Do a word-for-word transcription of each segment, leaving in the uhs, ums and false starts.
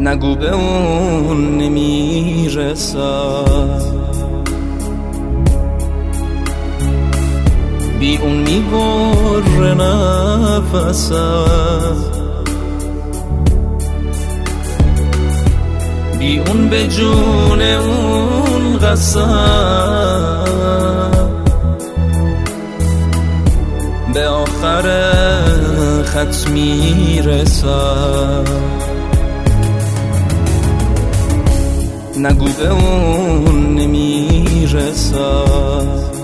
نگو به اون نمیرسد، بی اون میبره نفست، بی اون به جون اون قسم، به آخر خط میرسد. نگو به اون نمیرسد،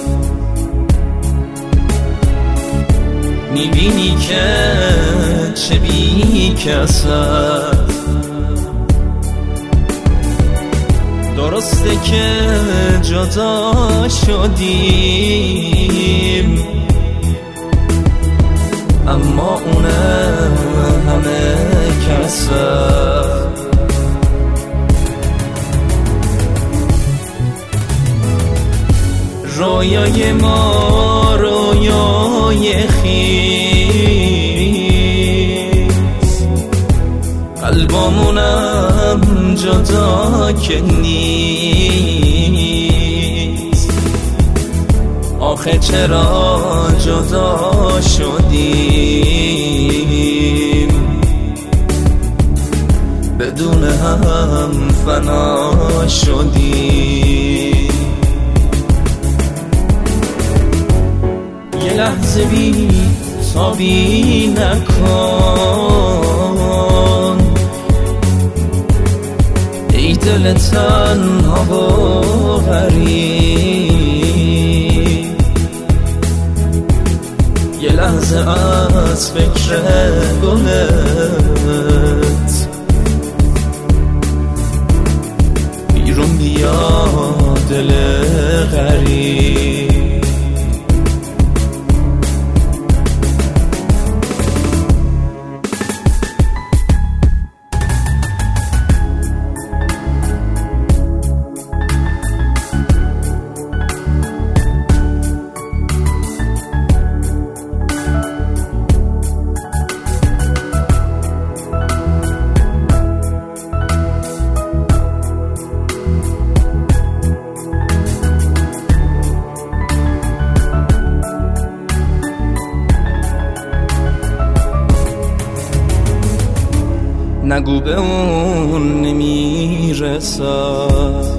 میبینی که چه بی کس است، درسته که جدا شدیم، اما اونم همه کس است. رویای ما رویای خیز، قلبامونم جدا که نیست، آخه چرا جدا شدیم، بدون هم فنا شدیم. یه لحظه بی تابی نکن، ای دل تنها و غریب، یه لحظه از فکر گلت بیرون بیا دل غریب. نگو به اون نمیرسد،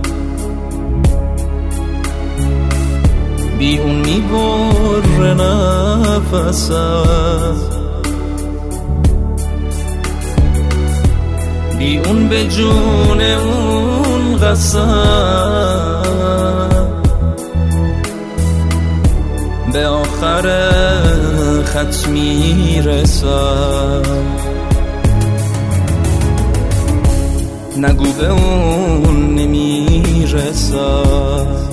بی اون میبره نفست، بی اون به جون اون قسم، به آخر خط میرسد. نگو به اون نمیرسد،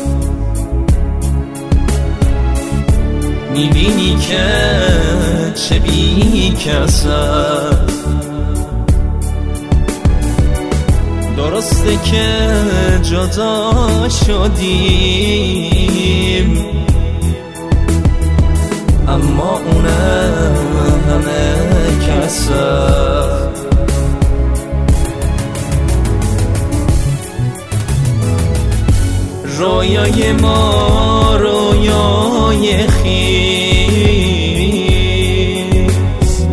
میبینی که چه بی کس است، درسته که جدا شدیم، اما اونم همه کس است. رویای ما رویای خیز،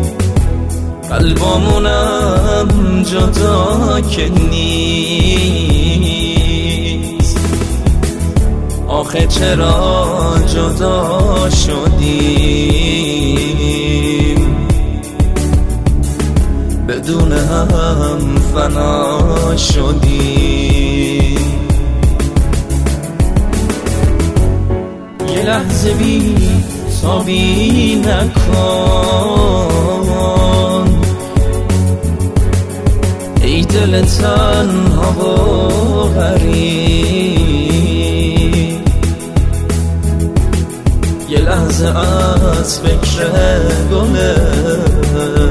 قلبامونم جدا که نیست، آخه چرا جدا شدیم، بدون هم فنا شدیم. یه لحظه بی تابی نکن، ای دل تنها و غریب، یه لحظه از فکر گلت